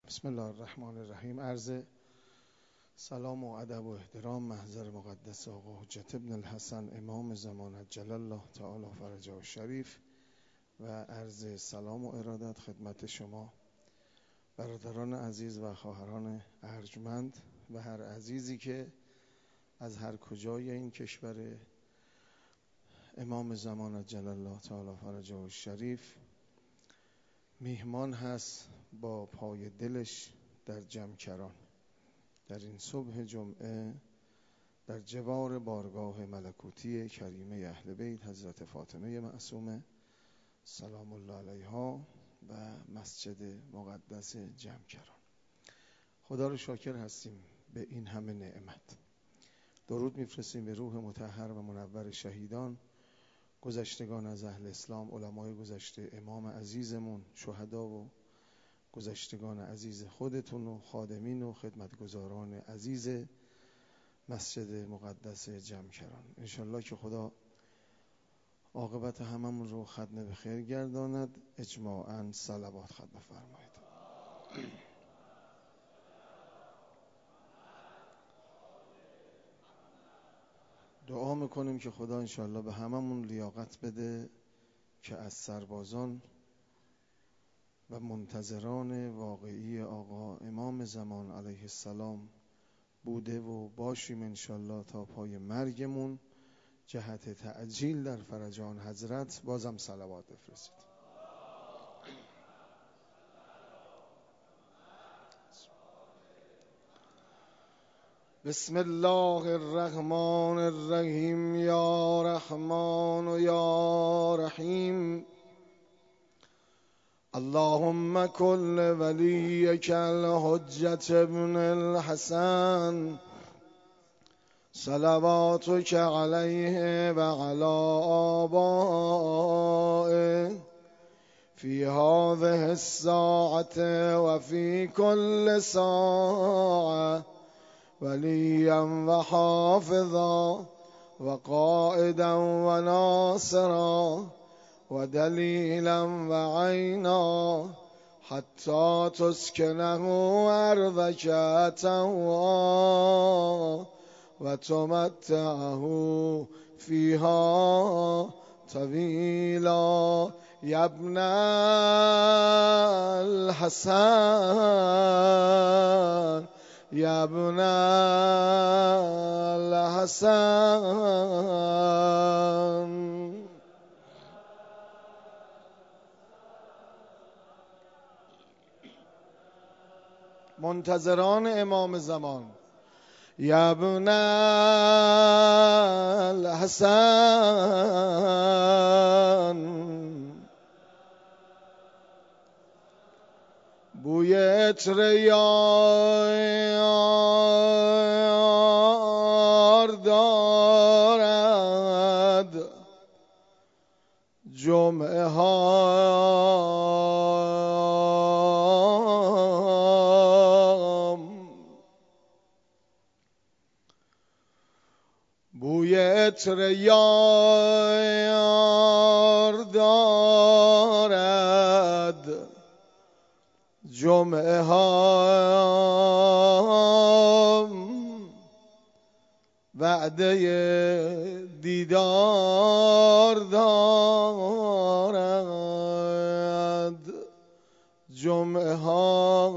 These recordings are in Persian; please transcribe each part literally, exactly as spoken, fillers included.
بسم الله الرحمن الرحیم. عرض سلام و ادب و احترام محضر مقدس آقا حجت ابن الحسن امام زمان عجل الله تعالی فرجه الشریف و عرض سلام و ارادت خدمت شما برادران عزیز و خواهران ارجمند و هر عزیزی که از هر کجای این کشور امام زمان عجل الله تعالی فرجه الشریف میهمان هست با پای دلش در جمکران در این صبح جمعه در جوار بارگاه ملکوتی کریمه اهل بیت حضرت فاطمه معصومه سلام الله علیها و مسجد مقدس جمکران. خدا رو شاکر هستیم به این همه نعمت. درود میفرستیم به روح مطهر و منور شهیدان، گذشتگان از اهل اسلام، علمای گذشته، امام عزیزمون، شهدا و گذشتگان عزیز خودتون و خادمین و خدمتگزاران عزیز مسجد مقدس جمکران. انشالله که خدا عاقبت هممون رو ختم به خیر گرداند. اجماعاً صلوات ختم بفرمایید. دعا میکنیم که خدا انشالله به هممون لیاقت بده که از سربازان و منتظران واقعی آقا امام زمان علیه السلام بوده و باشیم انشالله تا پای مرگمون جهت تعجیل در فرجان حضرت. بازم صلوات بفرستید. بسم الله الرحمن الرحیم. یا رحمان و یا رحیم. اللهم کل ولیک الحجة ابن الحسن صلواتک علیه و علی آبائه فی هذه الساعة و فی کل ساعة ولیا و حافظا و قائدا و ناصرا و دلیلا و عینا حتی تسکنه ارضک طوعا و تمتعه فیها طویلا. یا ابن الحسن یا ابن الحسن. منتظران امام زمان. یا ابن الحسن. بوی عطر یار دارد جمعه ها بوی عطر یار دارد جمعه ها وعده دیدار دارد جمعه ها.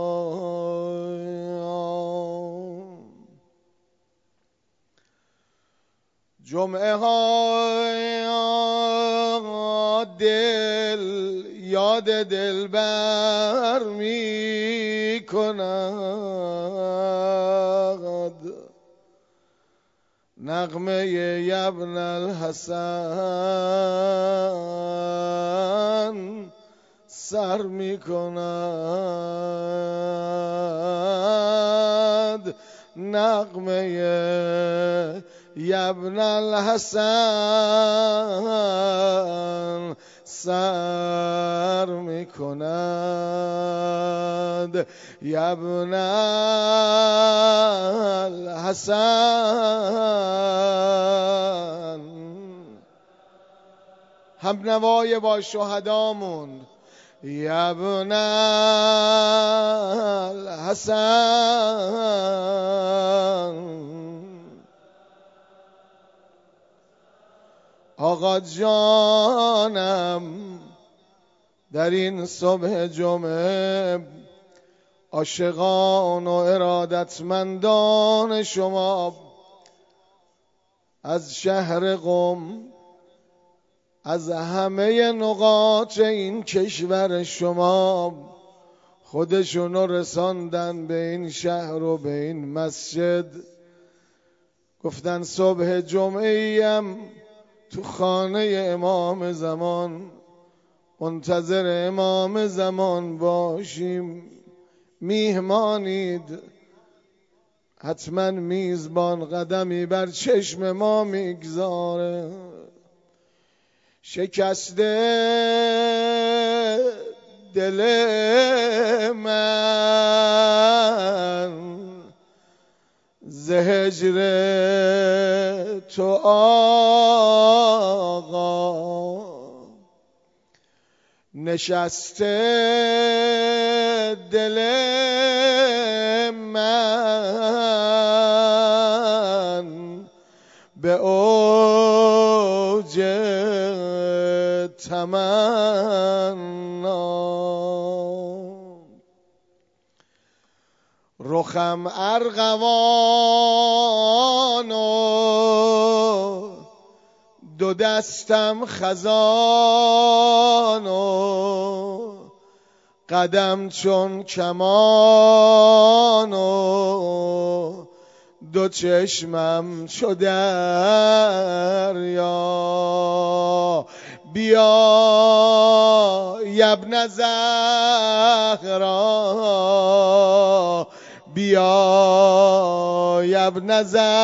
جمعه ها دل یاد دلبر می کند نغمه ابن الحسن سر می کند نغمه ابن الحسن سر می کند. یا ابن الحسن. هم نوای با شهدامون. یا ابن حسن آقا جانم در این صبح جمعه عاشقان و ارادتمندان شما از شهر قم، از همه نقاط این کشور شما خودشونو رساندن به این شهر و به این مسجد. گفتن صبح جمعه ایم تو خانه امام زمان، منتظر امام زمان باشیم. میهمانید، حتما میزبان قدمی بر چشم ما میگذاره. شکسته دل من ز هجر تو آقا، نشسته دل من به اوج تمنا، رخم ارغوان و دو دستم خزان و قدم چون کمان و دو چشمم چو دریا. بیا ابن زهرا، بیا ابن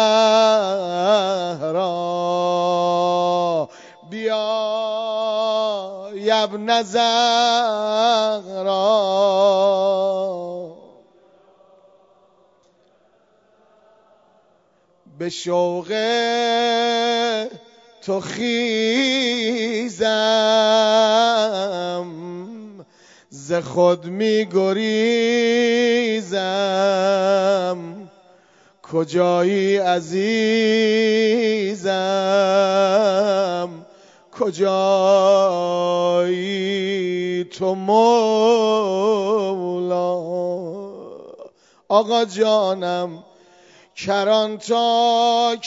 زهرا، بیا ابن زهرا. به شوق تو خیزم، ز خود می گریزم. کجایی عزیزم، کجایی تو مولا. آقا جانم کران تا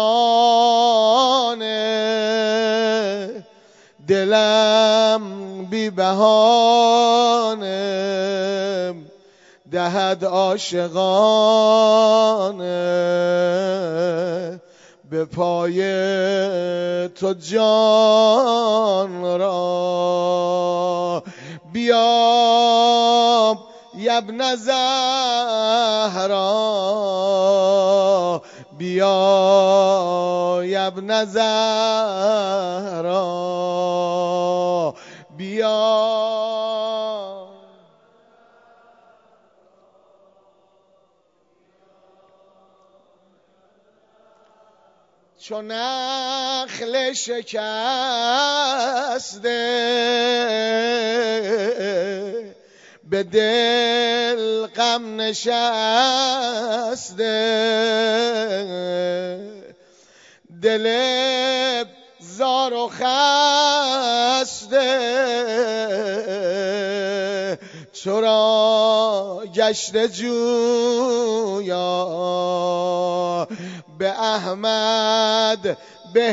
کرانه، دلم بی بهانه دهد عاشقانه به پای تو جان را. بیا ابن زهرا، بیا ابن زهرا، بیا. چون نخل شکسته به دل غم نشسته، دل زار و خسته چرا گشته جویا. به احمد به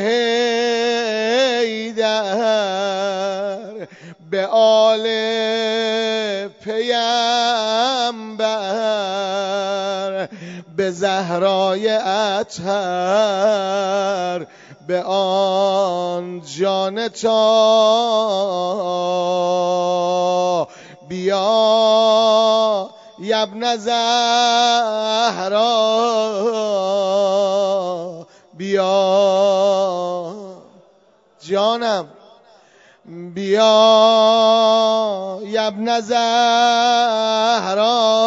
حیدر به آل پیمبر به زهرای اطهر به آن جان تا. بیا ابن زهرا، بیا جانم، بیا ابن زهرا.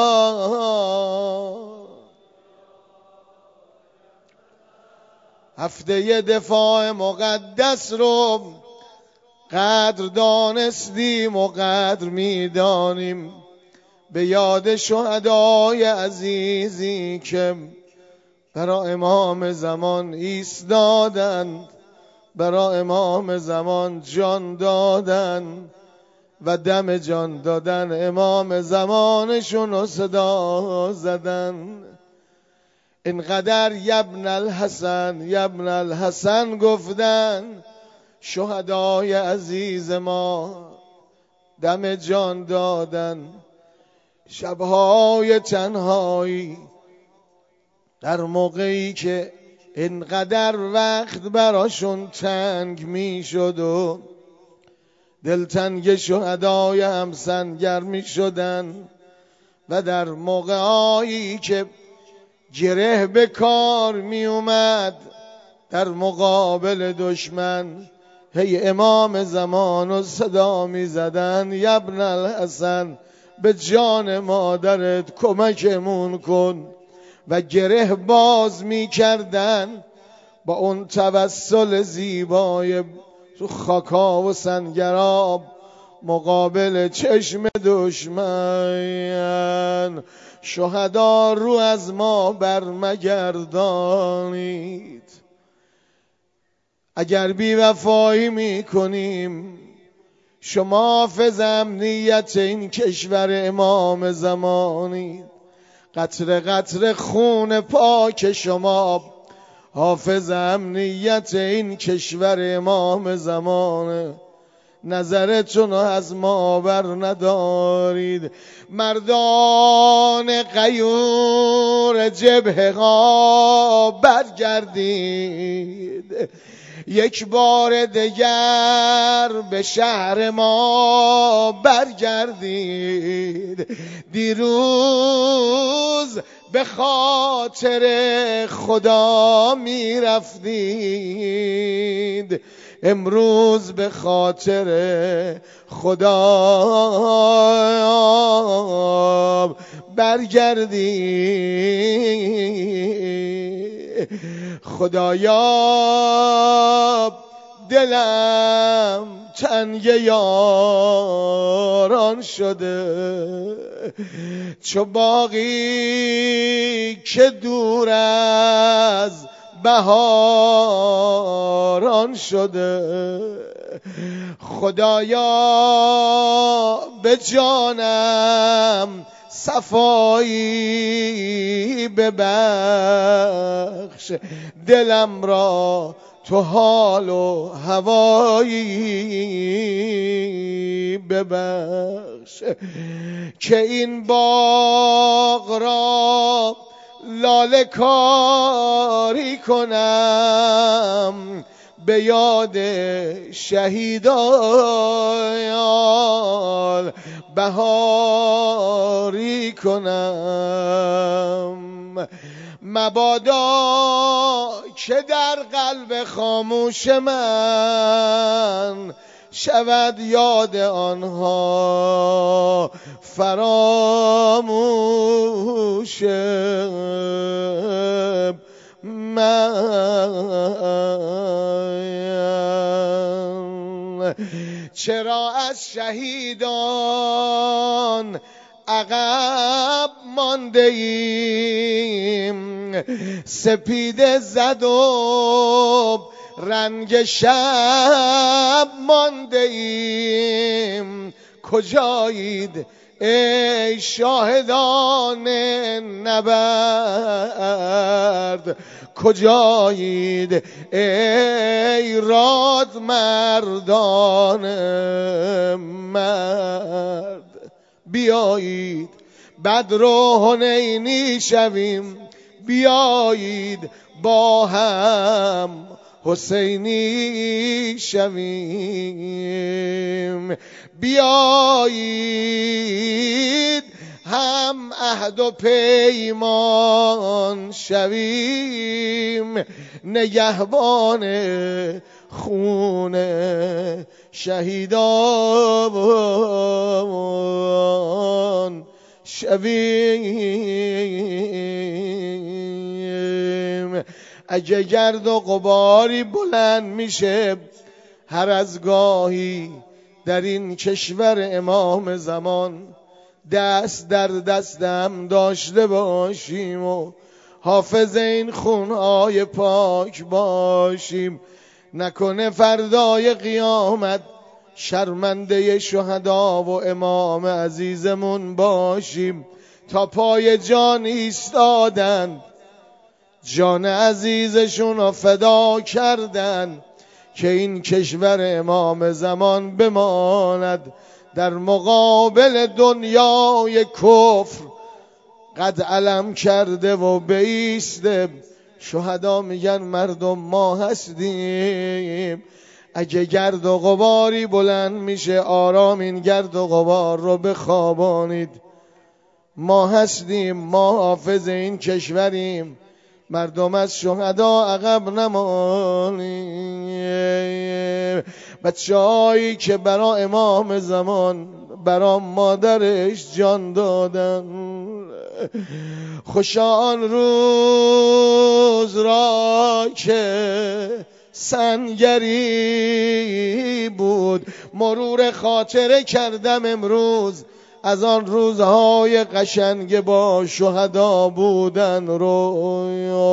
هفته دفاع مقدس رو قدر دانستیم و قدر میدانیم. به یاد شهدای عزیزی که برای امام زمان ایستادند، برای امام زمان جان دادن و دم جان دادن امام زمانشون رو صدا زدن. اینقدر یبن الحسن یبن الحسن گفتن شهدای عزیز ما دم جان دادن. شبهای تنهایی در موقعی که اینقدر وقت براشون تنگ می شد و دلتنگ شهدای همسنگر می شدن و در موقعی که گره به کار می اومد در مقابل دشمن، هی امام زمان و صدا می زدن یبن الحسن به جان مادرت کمکمون کن و گره باز می کردن با اون توسل زیبای تو خاکا و سنگراب مقابل چشم دشمن. شهدا رو از ما برمگردانید، اگر بی وفایی می کنیم شما حافظ امنیت این کشور امام زمانید. قطره قطره خون پاک شما حافظ امنیت این کشور امام زمانه. نظرتون از ما بر ندارید. مردان غیور جبهه ها برگردید، یک بار دیگر به شهر ما برگردید. دیروز به خاطر خدا می رفتید، امروز به خاطر خدا برگردید. خدایا دلم تنگ یاران شده، چو باغی که دور از بهاران شده. خدایا به جانم صفایی ببخش، دلم را تو حال و هوایی ببخش، که این باغ را لاله کاری کنم، به یاد شهیدان بهاری کنم. مبادا که در قلب خاموش من شود یاد آنها فراموش من. چرا از شهیدان عقب مانده ایم، سپیده زد و رنگ شب مانده ایم. کجایید ای شاهدان نبرد، کجایید ای راد مردان مرد. بیایید بدر و حنینی شویم، بیایید با هم حسینی شویم. بیایید هم عهد و پیمان شویم، نگهبان خون شهیدان شویم. اگه گرد و غباری بلند میشه هر از گاهی در این کشور امام زمان، دست در دستم داشته باشیم و حافظ این خونهای پاک باشیم. نکنه فردای قیامت شرمنده شهدا و امام عزیزمون باشیم. تا پای جان ایستادن، جان عزیزشون رو فدا کردن که این کشور امام زمان بماند در مقابل دنیای کفر. قد علم کرده و بیسته. شهدا میگن مردم ما هستیم. اگه گرد و غباری بلند میشه آرام این گرد و غبار رو بخوابانید. ما هستیم، ما حافظ این کشوریم. مردم از شهدا عقب نمانیم. بچه هایی که برا امام زمان برا مادرش جان دادن، خوشا آن روز را که سنگری بود. مرور خاطره کردم امروز از آن روزهای قشنگ با شهدا بودن رو.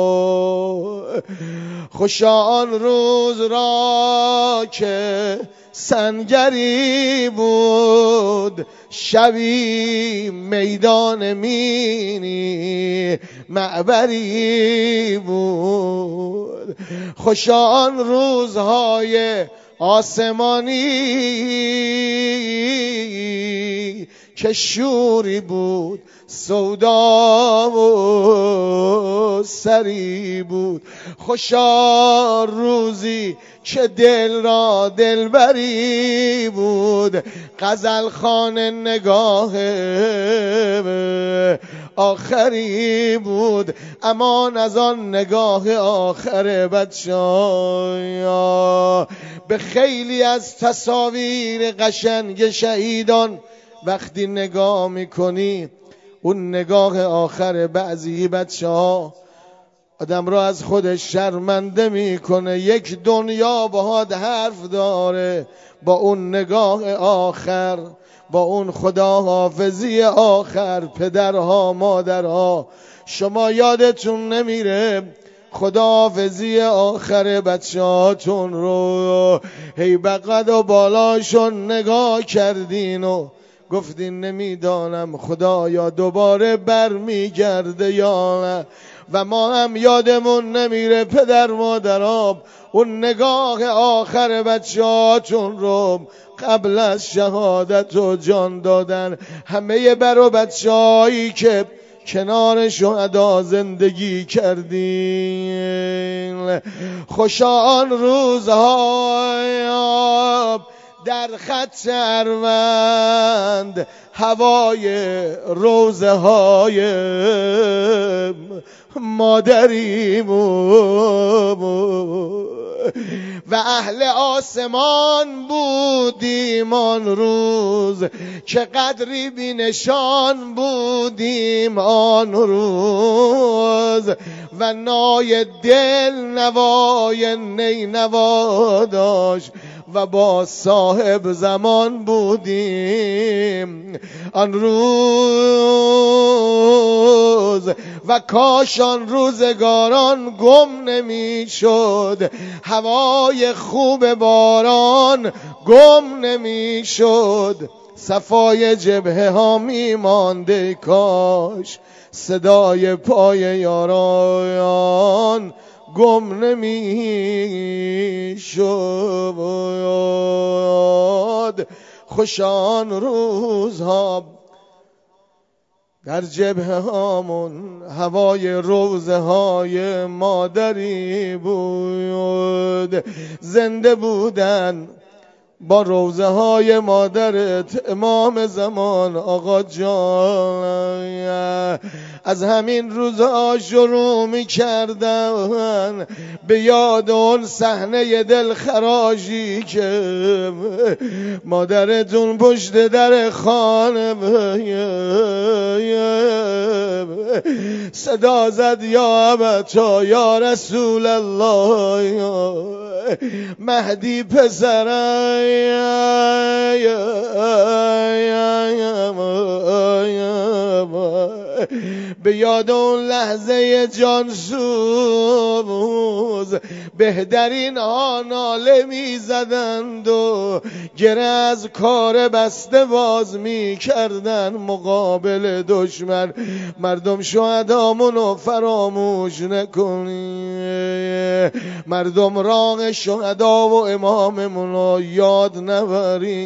خوشا آن روز را که سنگری بود، شبی میدان مینی معبری بود. خوشا آن روزهای آسمانی که شوری بود، سودا و سری بود. خوشا روزی که دل را دلبری بود، غزل خانه نگاه آخری بود. امان از آن نگاه آخر بچه‌ها. به خیلی از تصاویر قشنگ شهیدان وقتی نگاه میکنی، اون نگاه آخر بعضی بچه ها آدم را از خودش شرمنده میکنه. یک دنیا باهات حرف داره با اون نگاه آخر، با اون خداحافظی آخر. پدرها، مادرها، شما یادتون نمیره خداحافظی آخر بچه هاتون رو هی بقد و بالاشون نگاه کردین و گفتین نمیدانم خدایا دوباره بر میگرده یا نه. و ما هم یادمون نمیره پدر مادرام اون نگاه آخر بچه هاتون رو قبل از شهادت و جان دادن. همه برو بچه هایی که کنار شهدا زندگی کردین، خوشا آن روزهای در خط اروند، هوای روزه های مادریم و اهل آسمان بودیم آن روز که قدری بی نشان بودیم آن روز. و نای دل نوای نی نوا داشت و با صاحب زمان بودیم آن روز. و کاش آن روزگاران گم نمی شد، هوای خوب باران گم نمی شد، صفای جبهه ها می مانده، کاش صدای پای یاران گم نمی شد. خوشان روزها در جبهه هامون هوای روزه های مادری بود. زنده بودن با روزه های مادرت امام زمان آقا جان. از همین روزها شروع می کردن به یاد اون صحنه دلخراشی که مادرتون پشت در خانه صدا زد یا ابتا یا رسول الله. مهدی پسرم به یاد اون لحظه جانسوز بهترین ها ناله می زدند و گره از کار بسته باز می کردن مقابل دشمن. مردم شهدامونو فراموش نکنی، مردم راه شهدا و اماممونو یاد نبری.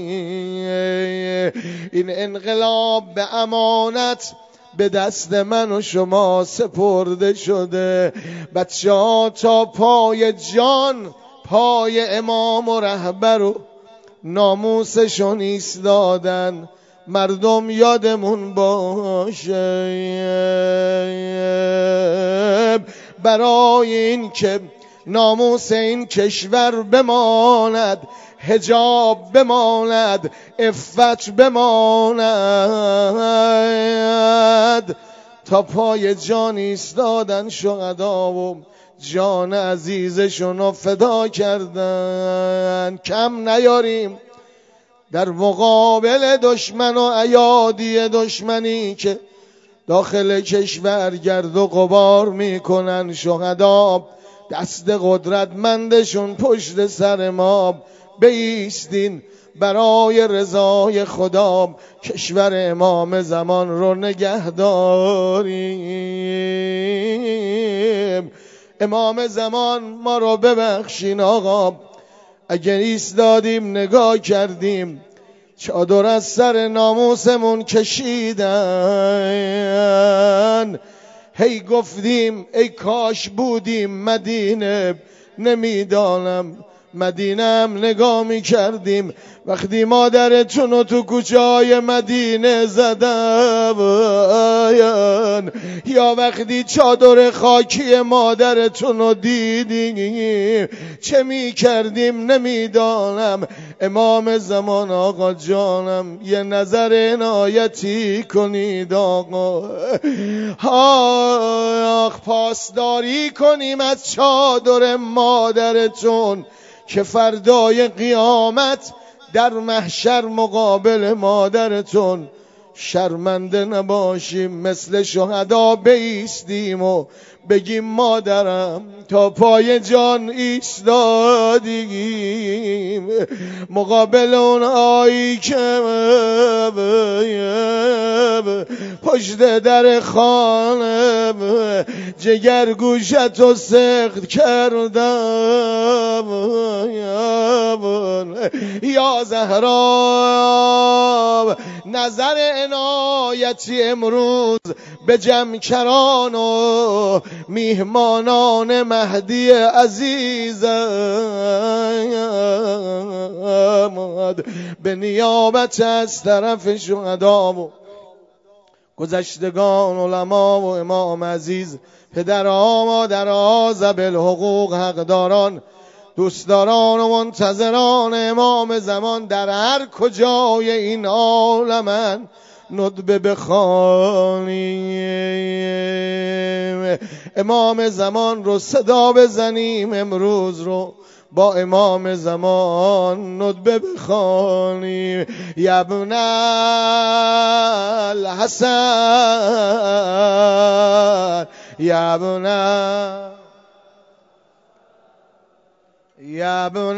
این انقلاب به امانت به دست من و شما سپرده شده. بچه ها تا پای جان پای امام و رهبر و ناموسشون ایستادن. مردم یادمون باشه برای این که ناموس این کشور بماند، حجاب بماند، عفت بماند. تا پای جان ایستادن شهدا و جان عزیزشون رو فدا کردن. کم نیاریم در مقابل دشمن و ایادی دشمنی که داخل کشور گرد و غبار میکنن. شهدا دست قدرتمندشون پشت سر ما، بایستین برای رضای خدا کشور امام زمان رو نگه داریم. امام زمان ما رو ببخشین آقا، اگر ایستادیم نگاه کردیم چادر از سر ناموسمون کشیدن، هی گفتیم ای کاش بودیم مدینه. نمیدانم مدینم نگاه می کردیم وقتی مادرتون رو تو کوچه های مدینه زدن، یا وقتی چادر خاکی مادرتون رو دیدیم چه می کردیم نمیدانم. امام زمان آقا جانم یه نظر عنایتی کنید آقا، آخ پاسداری کنیم از چادر مادرتون که فردای قیامت در محشر مقابل مادرتون شرمنده نباشیم. مثل شهدا بایستیم و بگیم مادرم تا پای جان ایستادیم مقابل اون آیی که پشت در خانه جگر گوشتو سخت کردم. یا زهرا نظر عنایتی امروز به جمکران و میهمانان مهدی عزیزم به نیابت از طرف شهدا و گذشتگان علما و امام عزیز، پدرها مادرها ذوی الحقوق حقداران دوستداران و منتظران امام زمان در هر کجای این عالمن ندبه بخوانیم. امام زمان رو صدا بزنیم امروز رو با امام زمان ندبه بخوانیم. یا ابن الحسن یا ابن یا ابن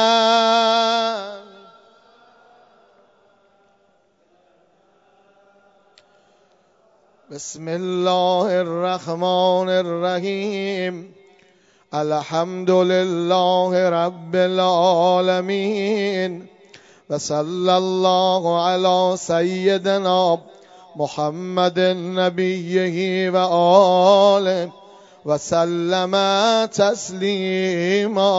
بسم الله الرحمن الرحیم. الحمد لله رب العالمین و صلی الله علی سیدنا محمد نبیه و آله و سلم تسلیما.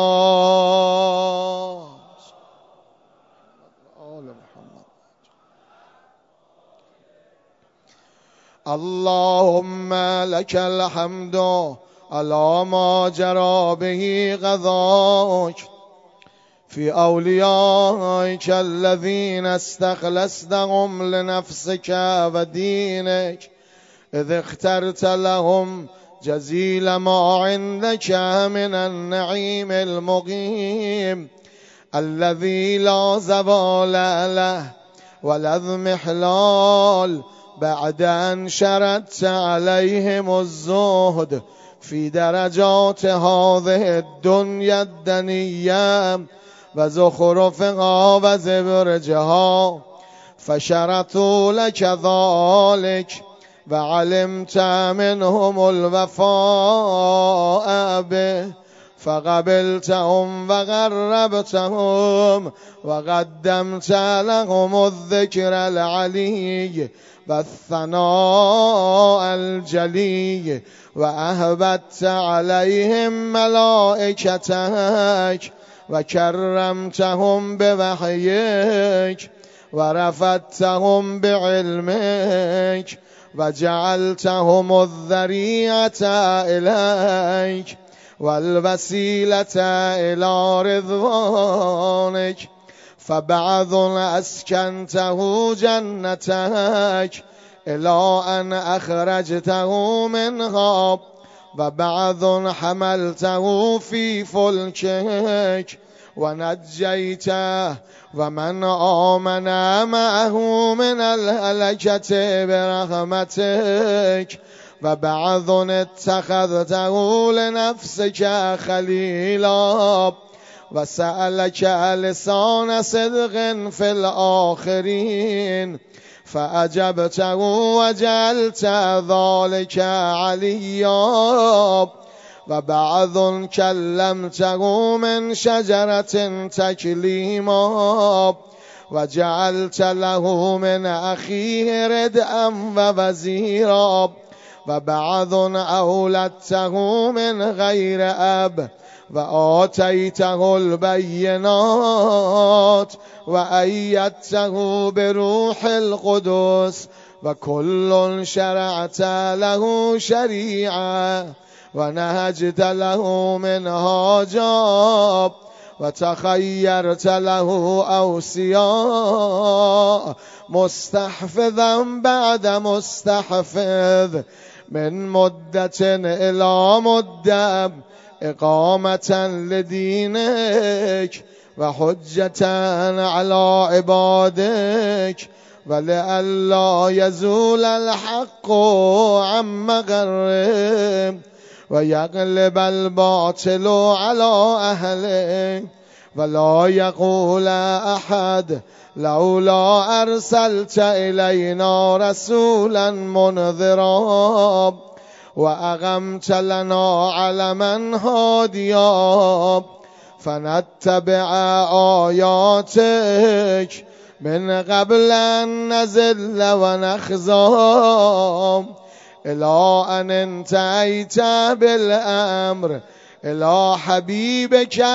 اللهم لك الحمد على ما جرى به قضاك في أوليائك الذين استخلصتهم لنفسك ودينك إذ اخترت لهم جزيل ما عندك من النعيم المقيم الذي لا زوال له ولا اضمحلال بعد أن شردت عليهم الزهد في درجات هذه الدنيا الدنية وزخرفها وزبرجها، فشرطوا لك ذلك وعلمت منهم الوفاء به فقبلتهم وقربتهم وقدمت لهم الذكر العلي والثناء الجلي، وأهبت عليهم ملائكتك وكرمتهم بوحيك ورفعتهم بعلمك وجعلتهم الذريعة إليك والوسيلة إلى رضوانك، فبعض أسكنته جنتك إلى أن أخرجته منها، وبعض حملته في فلكك ونجيته ومن آمن معه من الهلكة برحمتك، وبعض اتخذته لنفسك خليلا وسألك لسان صدق في الآخرين فأجبته وجعلت ذلك عليا، وبعض كلمته من شجرة تكليما وجعلت له من أخيه ردءا ووزيرا، وبعض أولدته من غير أب وآتيته البينات وأيدته بروح القدس، وكل شرعت له شريعة ونهجت له منهاجا وتخيرت له أوصياء مستحفظا بعد مستحفظ من مدة إلى مدة إقامة لدينك وحجة على عبادك، ولئلا يزول الحق عن مغرب ويغلب الباطل على أهله، ولا يقول أحد لولا أرسلت إلينا رسولا منذرا وأقمت لنا علما هاديا فنتبع آياتك من قبل أن نزل ونخزى، إلى أن انتهيت بالأمر إلى حبيبك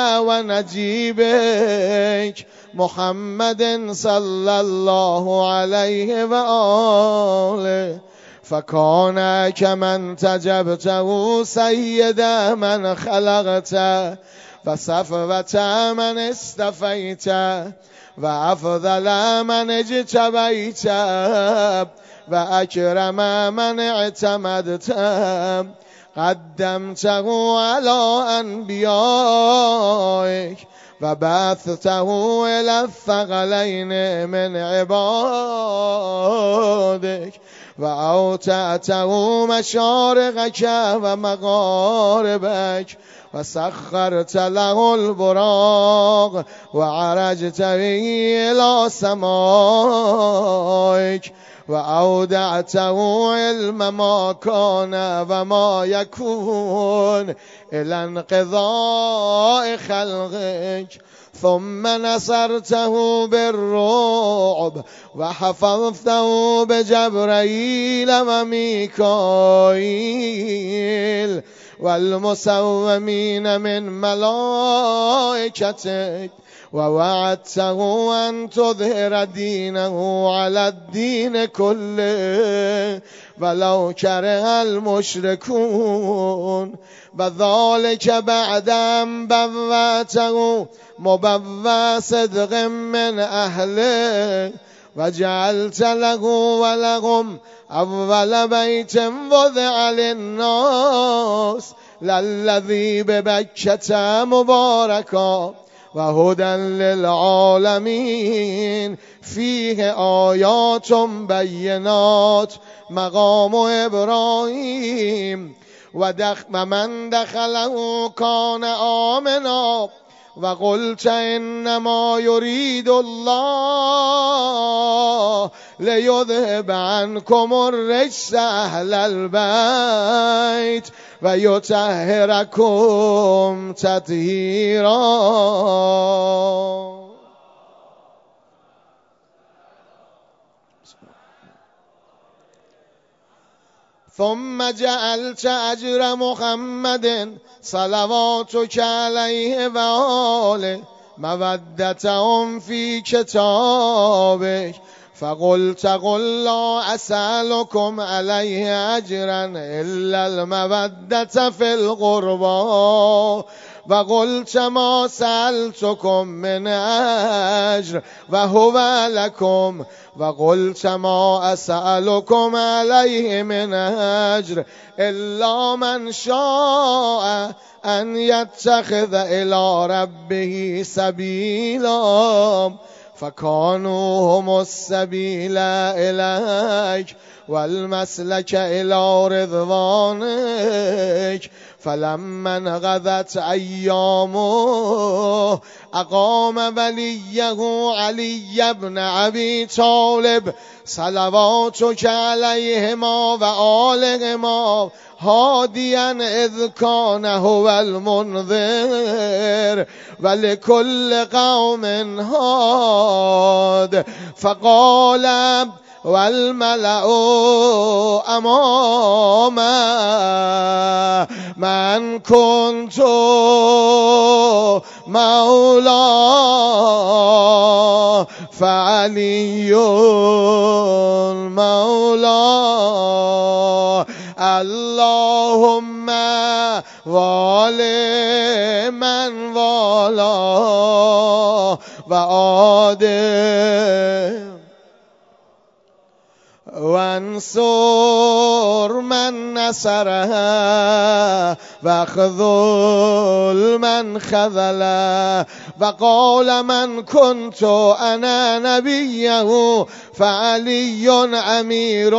ونجيبك محمد صلى الله عليه وآله، فكان كمن تجبته سيد من خلقت وصفوة من استفيت وأفضل من اجتبيت وأكرم من اعتمدت، قدمته على أنبيائك وبعثته إلى الثقلين من عبادك، وأوتأته مشارقك ومغاربك وسخرت له البراق وعرجت به إلى سمائك، وأودعته علم ما كان وما يكون إلى انقضاء خلقك، ثم نصرته بالرعب وحفظته بجبرائيل وميكائيل والمسومين من ملائكتك، ووعدته أن تظهر دينه على الدين كله ولو كره المشركون، وذلك بعد أن بوأته مبوأ صدق من أهله و جعلت له ولهم اول بیت وضع للناس للذی ببکة مبارکا و هدی للعالمین فیه آیات بینات مقام ابراهیم و دخ من دخله کان آمنا و قلت انما یرید الله لیذهب عنکم الرجس اهل البیت و یطهرکم تطهیرا. ثم جعلت اجر محمد صلواتك علیه و آله مودتهم فی کتابک فقلت قل لا اسألكم علیه اجرا الا المودة فی القربى و قلت ما سألتكم من اجر و هو لكم و قلت ما اسألكم علیه من اجر الا من شاء ان يتخذ الى ربه سبیلا فكانوا هم السبيل إليك والمسلك إلى رضوانك فلما انقضت أيامه أقام وليه علي بن أبي طالب صلواتك عليهما وآلهما هاديا إذ كان هو المنذر ولكل قوم هاد فقال والملأ أماما من كنت مولاه فعلي مولاه اللهم والي من والاه وآدم وانصر من نصرها واخذل من خذله وقال من كنت انا نبيه فعلي امیر.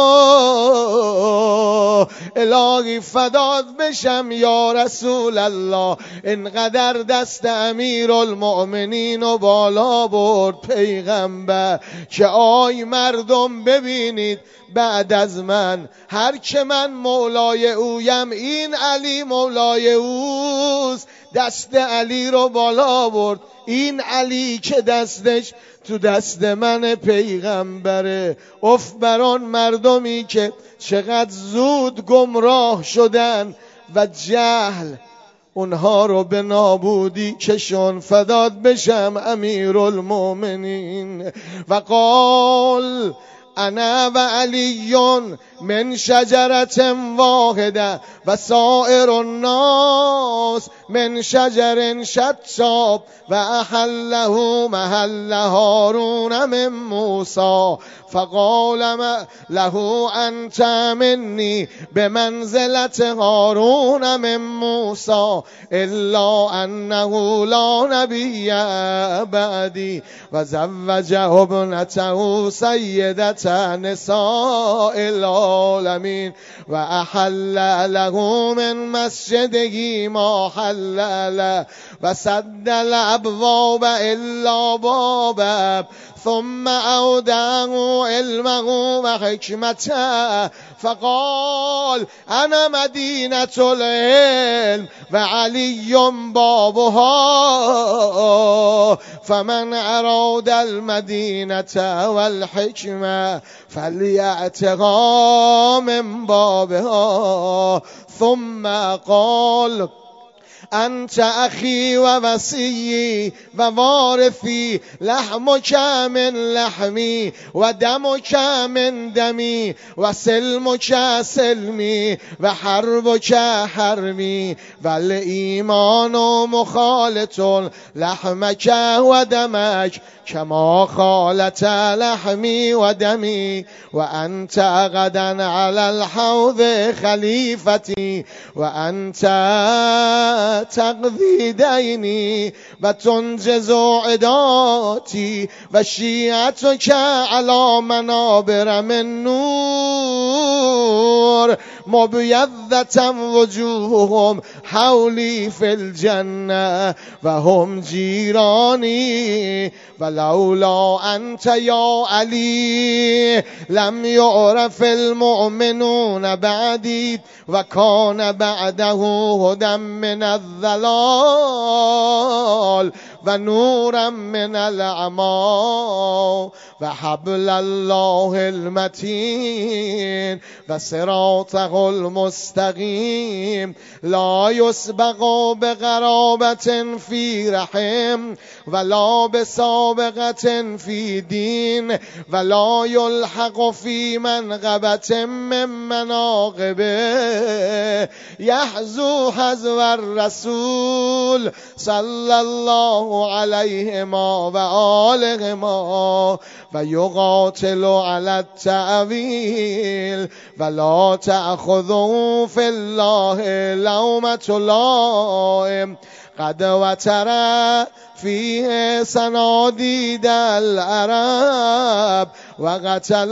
الهی فداد بشم یا رسول الله، اینقدر دست امیر المؤمنین و بالا برد پیغمبر که آی مردم ببینید بعد از من هر که من مولای اویم این علی مولای اوست. دست علی رو بالا برد، این علی که دستش تو دست من پیغمبره. اف بر آن مردمی که چقدر زود گمراه شدن و جهل اونها رو به نابودی کشون. فداد بشم امیر المؤمنین. و قال انا و علیون من شجرة واحده و سائر الناس من شجر شتاب و احله محل هارون من موسی فقال له انت منی بمنزلة هارون من موسی الا انه لا نبی بعدی و زوجه ابنته سیدة نساء العالمین و احل له من مسجده ما حلل و سد الابواب الا بابه ثم اودعه علمه و حکمته فقال انا مدینة العلم و علی بابها فمن اراد المدینة والحکمه فلیأتها من بابها. ثم قال انت اخی و وصی و وارثی، لحمک من لحمی و دمک من دمی و سلمک سلمی و حربک حرمی و الایمان مخالط لحمک و دمک کما خالط لحمی و دمی و انت غدا علی الحوض خلیفتی و انت تقضی دینی و تنجز عداتی و شیعتک علی منابر من نور مبیضة وجوههم حولی فی الجنه و هم جیرانی ولولا انت یا علی لم یعرف المؤمنون بعدی و کان بعده هدی من الضلال و نورا من العمی و حبل الله المتین و صراطه المستقیم لا یسبق بقرابة فی رحم ولا بسابقة فی دین ولا یلحق فی منقبة من مناقبه یحذو حذو الرسول صلی الله علیه ما و آله ما و یقاتل علی التأویل ولا تأخذوا فی الله لومة لائم قد وتر فیه صنادید العرب و قتل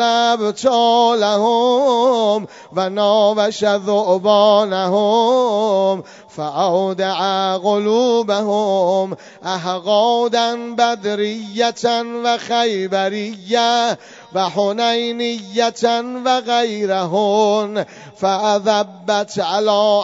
ابطالهم و ناوش ذؤبانهم فاودع قلوبهم احقادا بدریة و خیبریة و حنینیة و غیرهن فاذبت علی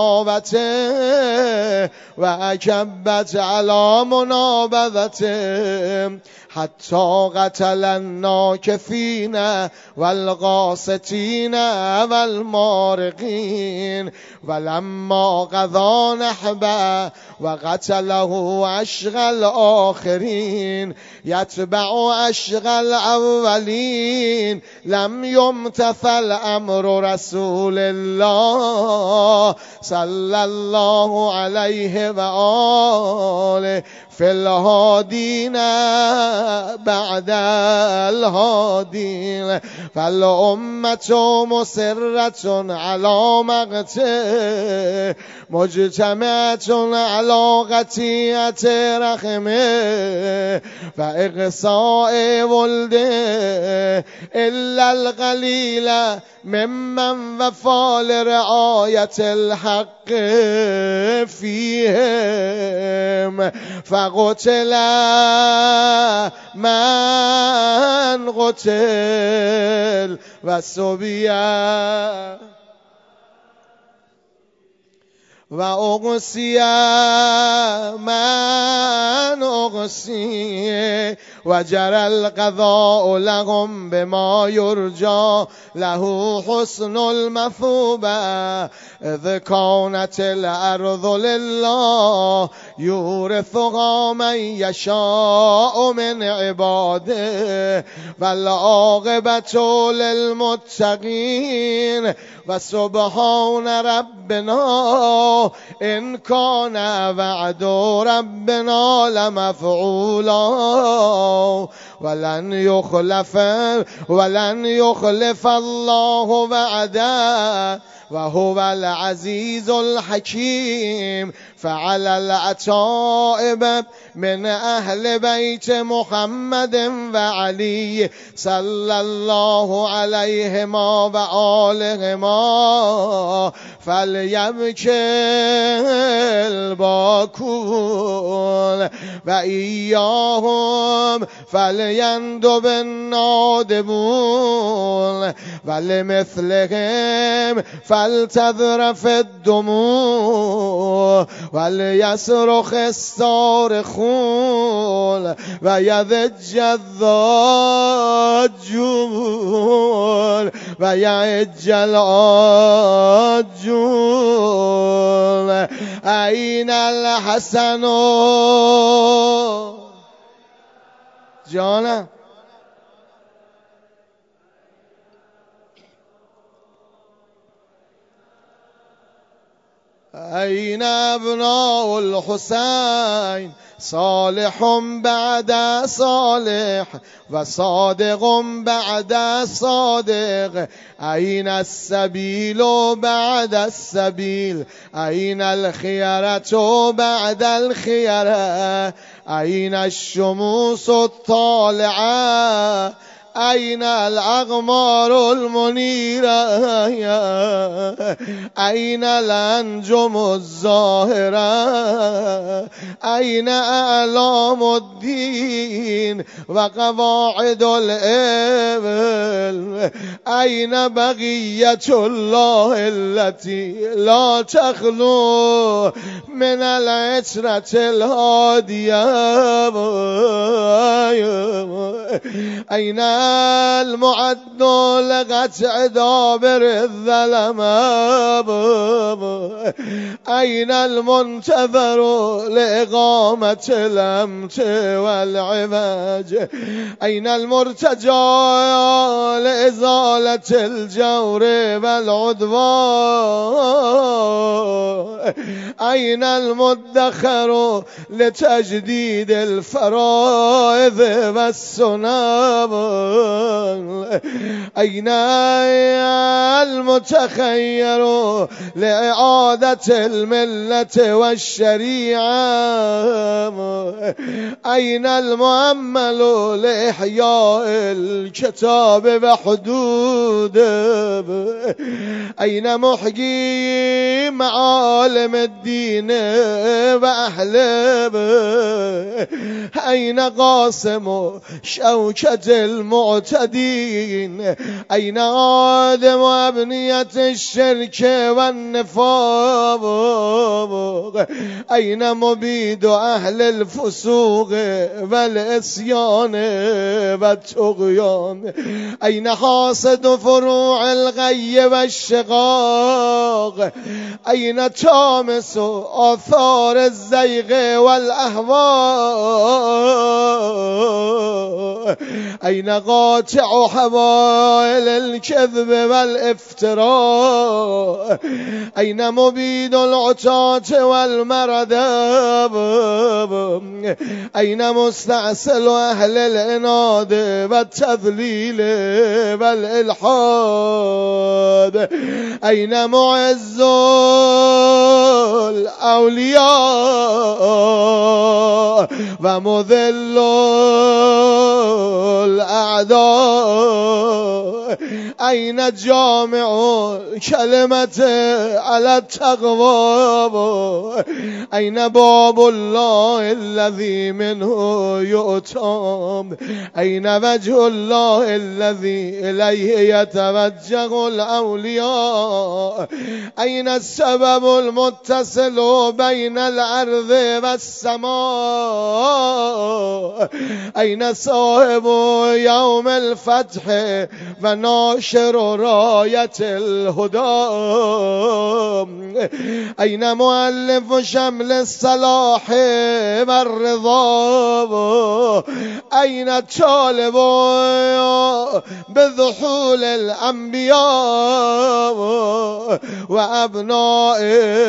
عداوته و اکبت علی منابذته حتی قتل الناکثین والقاسطین والمارقین ولما قضا نحبه و قتله عشق الاخرین یتبع عشق الاولین لم یمتثل امر رسول الله صلی الله علیه و آله فی الهادین بعد الهادین فالامة مصرة علی مقته مجتمعة علی قطیعة رحمه و اقصاء ولده الا القلیل ممن وفا لرعایة الحق فیهم فقتل من قتل و سبیه و اقصی من اقصی و جرى القضاء لهم بما یرجى له حسن المثوبه اذ كانت الارض لله یورثها من یشاء من عباده والعاقبة للمتقین و سبحان ربنا ان کان وعد ربنا لمفعولا ولن یخلف ولن یخلف الله وعده و هو العزیز الحکیم فعلى العتائب من اهل بیت محمد و علی صلی الله علیه ما و آله ما فلیبک الباکون و ایاهم فلیندب النادبون و لمثلهم فلتذرف الدموع و لیصرخ الصارخون و یضج الضاجون و یعج العاجون المرجون أين الحسن جانم أين أبناء الحسين صالح بعد صالح وصادق بعد صادق أين السبيل بعد السبيل أين الخيرة بعد الخيرة أين الشموس الطالعة أين الأقمار المنيرة أين الأنجم الزاهرة أين أعلام الدين وقواعد الإبل أين بقية الله التي لا تخلو من العترة الهادية أين المعد لقطع دابر الظلماء أين المنتظر لإقامة الأمت والعماج أين المرتجى لإزالة الجور والعدوان أين المدخر لتجديد الفرائض والسنن أين المتخير لإعادة الملة والشريعة أين المؤمل لإحياء الكتاب بحدوده أين محيي معالم الدين وأهله أين قاسم شوكة المعتدين أين آدم وأبنية الشرك والنفاق أين مبيد أهل الفسوق والعصيان والطغيان أين حاسد فروع الغي والشقاق أين تامس آثار الزيغ والأهواء أين قاطع حوائل الكذب والافتراء أين مبيد العتاة والمرض أين مستعسل أهل العناد والتذليل والإلحاد أين معز الأولياء ومذل الأعداء أين جامع كلمة على التقوى أين باب الله الذي منه يؤتى أين وجه الله الذي إليه يتوجه الأولياء أين السبب المتصل بين الأرض والسماء أين صاحب يوم الفتح وناشر راية الهدى أين مؤلف شمل الصلاح والرضا أين الطالب بذحول الأنبياء وأبناء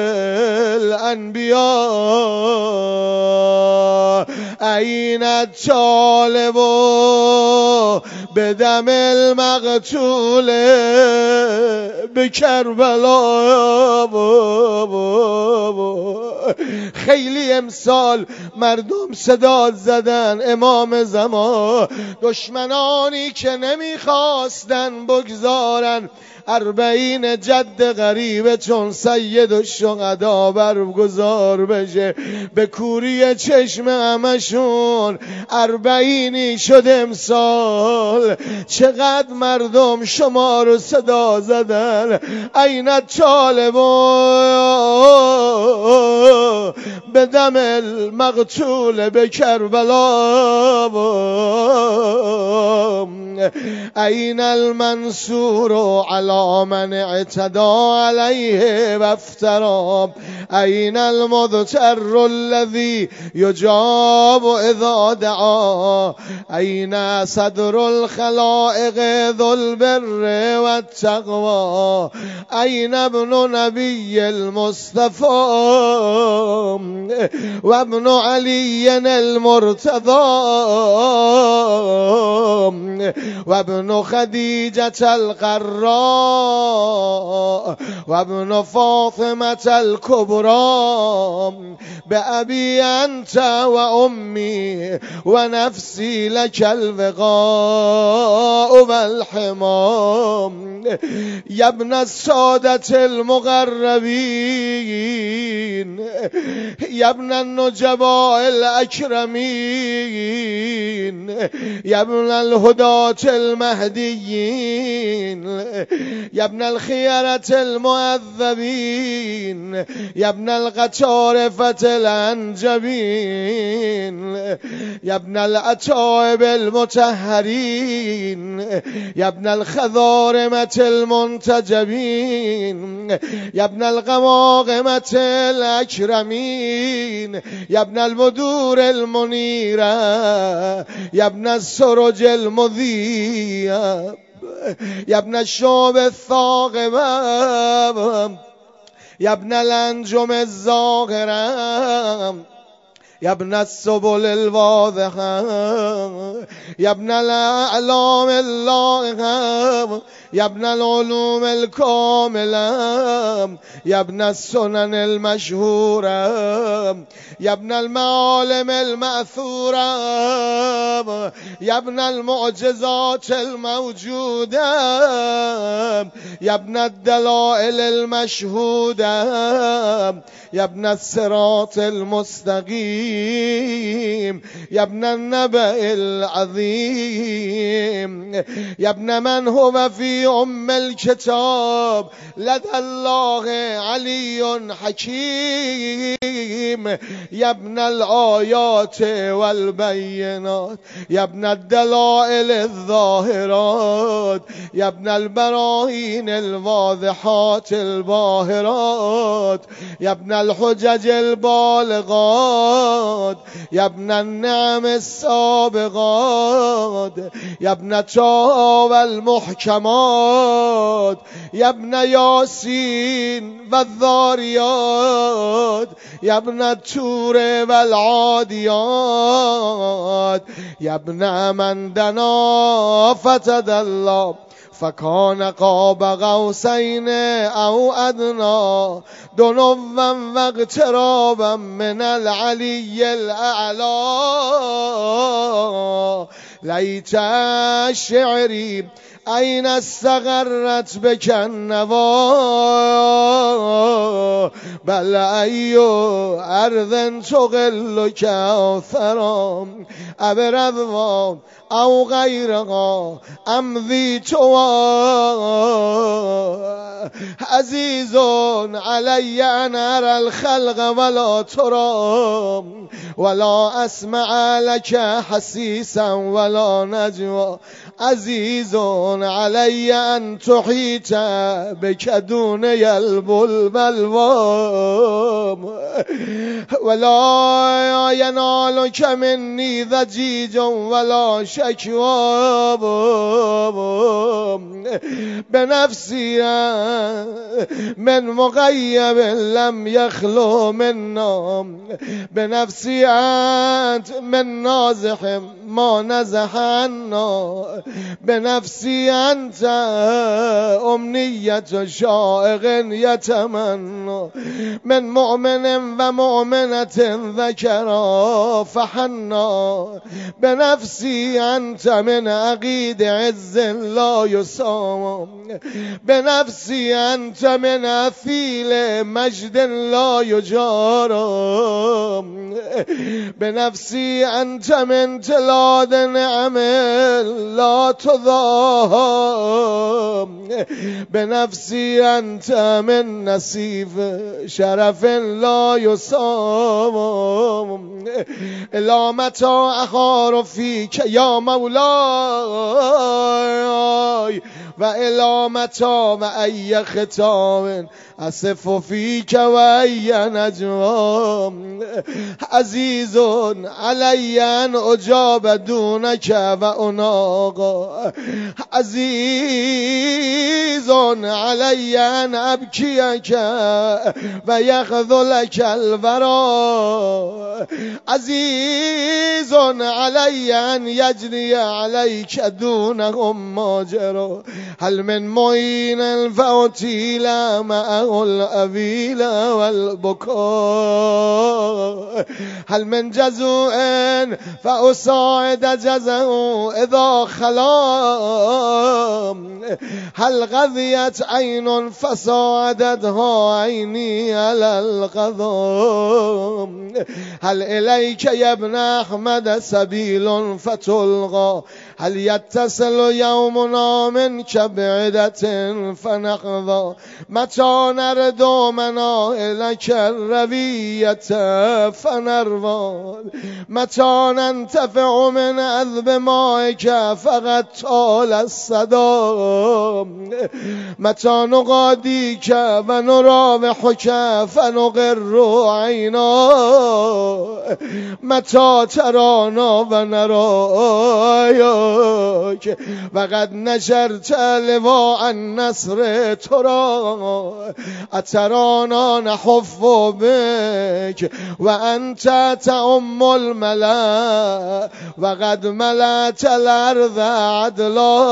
الأنبياء أين الطالب بدم المقتول بکربلا؟ خیلی امسال مردم صدا زدن امام زمان، دشمنانی که نمیخواستن بگذارن اربعین جد غریبه چون سید الشهدا برگزار بشه، به کوری چشم همشون اربعینی شد امسال. چقدر مردم شما رو صدا زدن این طالبون به دم المقتول به کربلا، این المنصور علی إلى من اعتدى عليه وافترى أين المضطر الذي يجاب إذا دعا أين صدر الخلائق ذو البر والتقوى أين ابن نبي المصطفى وابن علي المرتضى وابن خديجة القراء وابن فاطمة الكبرى بأبي أنت وأمي ونفسي لك الوغاء والحمام يا ابن السادة المقربين يا ابن النجباء الأكرمين يا ابن الهداة المهديين يا ابن الخيرة المؤذبين يا ابن القطارفة الأنجبين يا ابن الأتائب المطهرين يا ابن الخضارمة المنتجبين يا ابن القماقمة الأكرمين يا ابن البدور المنيرة يا ابن السرج المضيء يا ابن الشوب الثاقبة يا ابن الأنجم الزاهرة يا ابن السبل الواضحة يا ابن الأعلام اللائقة يا ابن العلوم الكاملة يا ابن السنن المشهورة يا ابن المعالم المأثورة يا ابن المعجزات الموجودة يا ابن الدلائل المشهودة يا ابن الصراط المستقيم يا ابن النبأ العظيم يا ابن من هو في أم الكتاب لدى الله علي حكيم يا ابن الآيات والبينات يا ابن الدلائل الظاهرات يا ابن البراهين الواضحات الباهرات يا ابن الحجج البالغات يا ابن النعم السابغات يا ابن طه والمحكمات يا ابن ياسين والذاريات يا ابن التور والعاديات يا ابن من دنا فتدلى فكان قاب قوسين او ادنى دنوا واقترابا من العلي الاعلى ليت شعري أين استقرت بك النوى بل أي أرض تغلك أوثرا أبرضوا أو غيرها أمضي توا عزيز علي أن أرى الخلق ولا ترى ولا أسمع لك حسيسا ولا نجوى عزيز علي أن تحيط بك دوني البلبلوام ولا ينالك مني ضجيج ولا شكوى بنفسي من مغيب لم يخلو منا بنفسي أنت من نازح ما نزح عنا بنفسي أنت أمنية شائق يتمنى من مؤمن ومؤمنة ذكرا فحنا بنفسي أنت من عقيد عز لا يسام بنفسي أنت من أثيل مجد لا يجارى بنفسي أنت من تلاد نعم لا تضاهى بنفسي أنت من نسيف شرف لا يسام إلا متى أخار فيك يا مولاي و الی متی و ای ختام اصف فیک و ای نجوا عزیز علی ان اجاب دونک و اناقا عزیز علی ان ابکیک و یخذلک الورا عزیز علی ان یجری علیک دونهم ماجرا هل من معین فاطیل معه الابیل والبکا هل من جزوع فاساعد جزعه اذا خلا هل غذیت عین فساعدتها عینی علی القضا هل الیک یا ابن احمد سبیل فتلقا هل یتصل یومنا منک بعدة فنقضا متی نردو منائلک الرویة فنروى متی ننتفع من عذب مائک فقد طال الصدا متی نقادیک و نراوحک فنقر عینا متی ترانا و نرایاک وقد نشرت لواء النصر ترا اترانا نحف بک و انت تعم الملا وقد ملأت الارض عدلا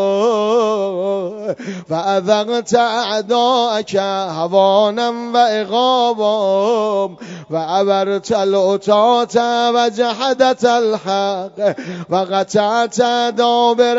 و اذقت اعداءک هوانا و عقابا و عبرت العتاة و جحدت الحق و قطعت دابر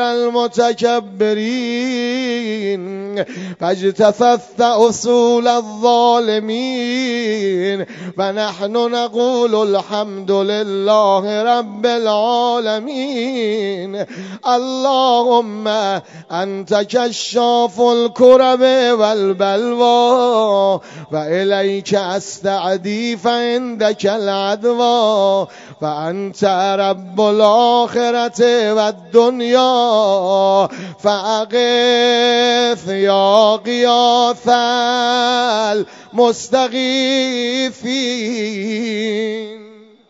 المتکبرین فاجتثثت اصول الظالمین و نحن نقول الحمد لله رب العالمین اللهم انت کشاف الکرب والبلوا و الیک استعدی فعندک العدوا و انت رب الاخرة و الدنیا فاغث یا غیاث المستغیثین.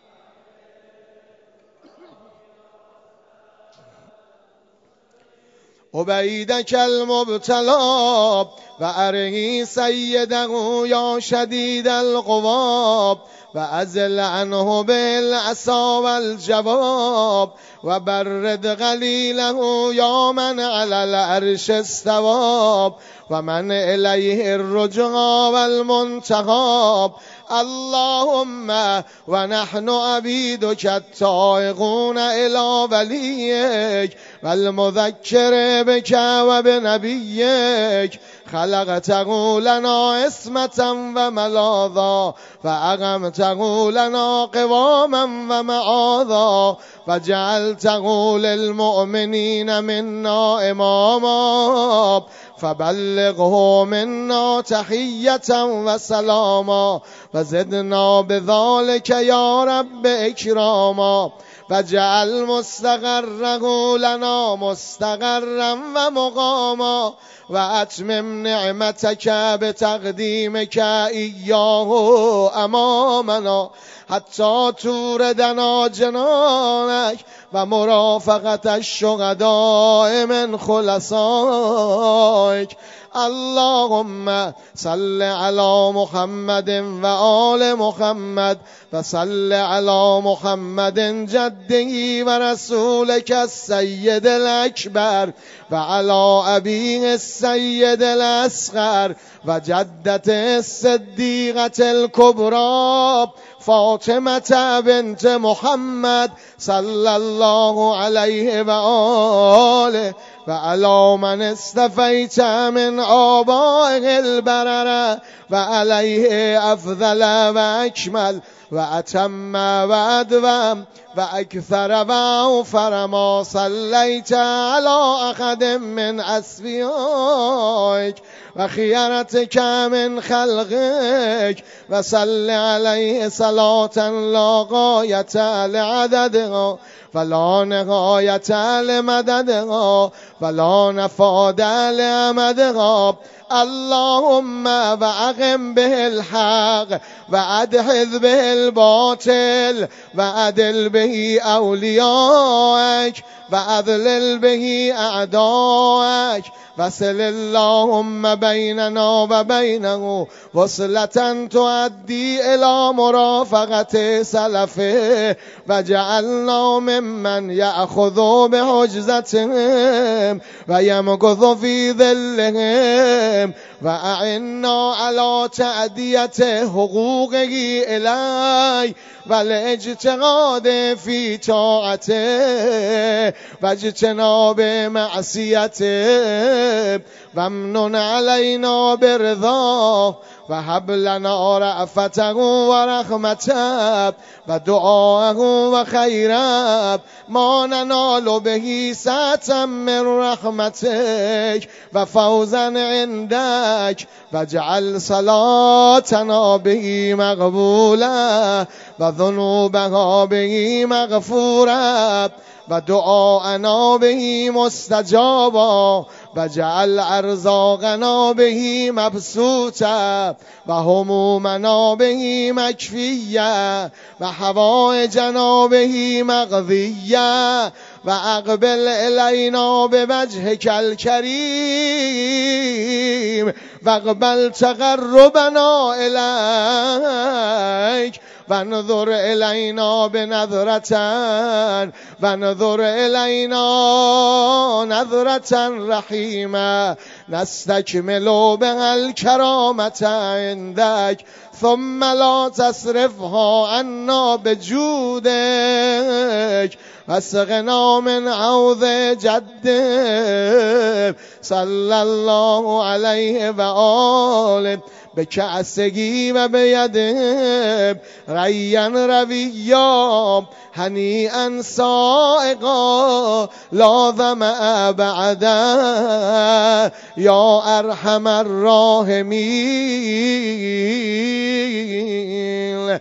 عبیدک المبتلا و ارهی سیده یا شدید القوا و ازل عنه بالعصا والجواب و برد قلیله یا من علی العرش استواب و من الیه الرجعى والمنتهى اللهم و نحن عبیدک التائقون الی ولیک والمذکر بک و بنبیک خلقته لنا اسمة و ملاذا و اقمته لنا قواما و معاذا و جعلته للمؤمنین منا اماما فبلغه منا تحیة و سلاما و زدنا بذلك یا رب اکراما و جعل مستقره لنا مستقرا و مقاما و اتمم نعمتک بتقدیمک ایاه امامنا حتی توردنا جنانک و مرافقت الشهداء من خلصائک. اللهم صل علی محمد و آل محمد و صل علی محمد جده و رسولک السید الاکبر و علی ابیه السید الاصغر و جدت الصدیقة الکبری فاطمة بنت محمد صلی الله علیه و آله و علی من استفیت من آبائه البرره و علیه افضل و اکمل و اتم و ادوم و اکثر و اوفر ما صلیت علی احد من اصفیائک و خیرتک من خلقک و صل علیه صلاة لا غایة لعددها ولا نهایة لمددها ولا نفاد لامدها اللهم و اقم به الحق و ادحض به الباطل و عدل به اولیاءک و اذلل به اعداءک وصل اللهم بیننا و بینه وصلة تؤدی الى مرافقت سلفه و جعلنا ممن یأخذ بحجزتهم و یمکث فی ظلهم و اعنا علی تعدیت حقوقه الی و الاجتهاد فی طاعته و اجتناب معصیته و امنن علینا برضاه و هب لنا رأفته و رحمته و دعاه و خیره ما ننال به سعة من رحمتک و فوزا عندک و جعل صلاتنا به مقبوله و ذنوبها به مغفوره و دعاءنا به مستجابا و جعل ارزاقنا به مبسوطا و همومنا به مکفیه و حوائجنا به مقضیه و اقبل الینا بوجهک الکریم و اقبل تقربنا الیک و نظر الینا بنظرتن و نظر الینا نظرتن رحیمه نستکمل بها الکرامة عندک ثم لا تصرفها عنا بجودک اسقنا من عوض جدک صلی الله علیه و آله بکأسگی و بیده ریان رویا هنیئا سائقا لا ظمأ بعده یا ارحم الراحمین.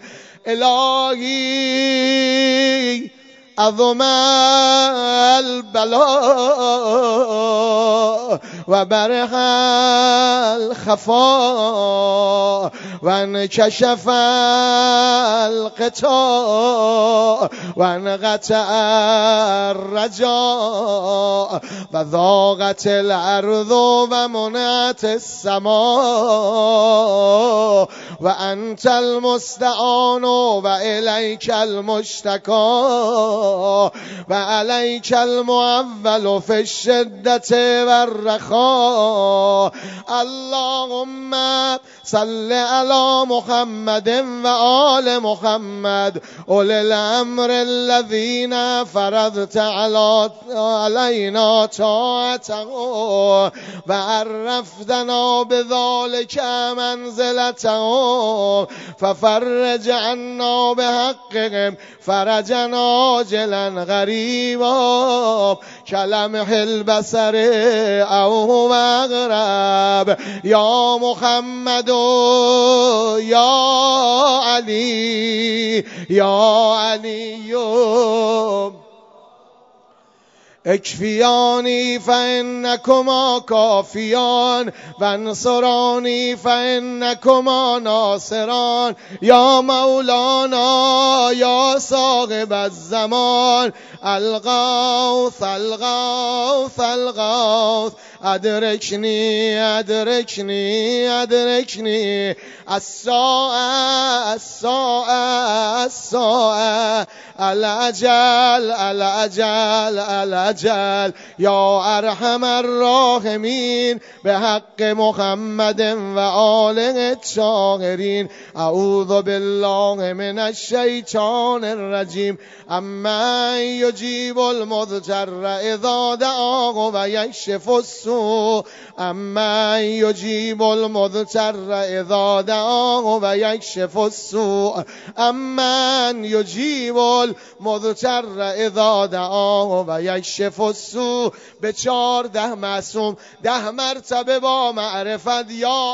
الهی عظم البلاء و برح الخفاء و انکشف القطاع و انقطع الرجاء و ضاقت الارض و منعت السماء و انت المستعان و الیک المشتکا و علیک المعول فی الشدة و الرخاء. اللهم صل علی محمد و آل محمد اولی الامر الذین فرضت علینا طاعته و عرفتنا بذلک منزلته ففرج عنا بحقهم فرجا عاجلا غریبا کلمح البصر او هو اقرب یا محمد یا علی یا علی اکفیانی فانکما کافیان و انصرانی فانکما ناصران یا مولانا یا صاحب الزمان الغوث الغوث الغوث ادرکنی ادرکنی ادرکنی الساعه الساعه الساعه الاجل الاجل الاجل یا ارحم الراحمین به حق محمد و آله الطاهرین. اعوذ بالله من الشیطان الرجیم. اما یجیب المضطر اذا دعاه و یکشف السوء السوء امن یجیب المضطر اذا دعاه و یکشف السوء امن یجیب المضطر اذا دعاه و یکشف السوء. به چارده معصوم ده مرتبه با معرفت یا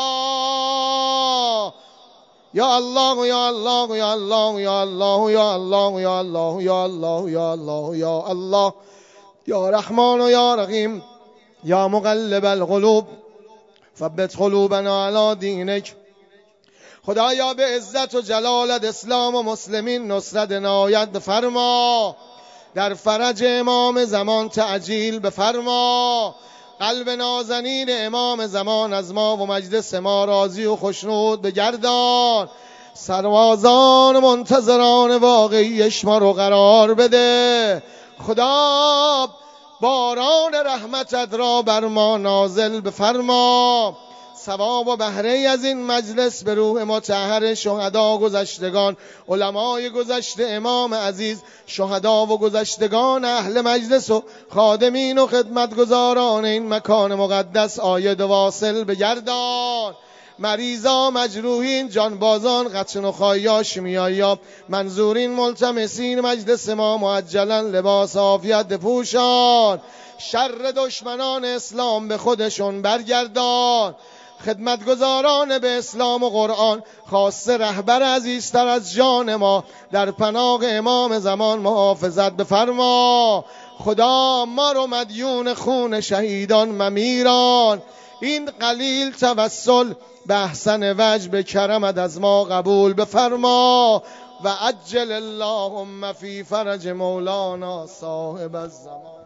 الله یا الله یا الله یا الله یا الله یا الله یا الله یا الله یا الله یا الله یا رحمان و یا رحیم یا مقلب القلوب ثبت قلوبنا علی دینک. خدایا به عزت و جلالت اسلام و مسلمین نصرت عنایت بفرما، در فرج امام زمان تعجیل بفرما، قلب نازنین امام زمان از ما و مجلس ما راضی و خوشنود بگردان، سربازان منتظران واقعیش ما رو قرار بده. خدا باران رحمتت را بر ما نازل بفرما، ثواب و بهره از این مجلس به روح مطهر شهدا گذشتگان، علمای گذشته، امام عزیز، شهدا و گذشتگان، اهل مجلس و خادمین و خدمتگزاران این مکان مقدس آید و واصل بگردان. مریضا، مجروحین، جانبازان، قطع نخایا، شیمیایی‌ها، منظورین، ملتمسین مجلس ما معجلا لباس عافیت بپوشان، شر دشمنان اسلام به خودشون برگردان. خدمتگزاران به اسلام و قرآن، خاصه رهبر عزیزتر از جان ما، در پناه امام زمان محافظت بفرما. خدا ما رو مدیون خون شهیدان ممیران، این قلیل توسل به احسن وجه به کرمت از ما قبول بفرما و عجل اللهم فی فرج مولانا صاحب الزمان.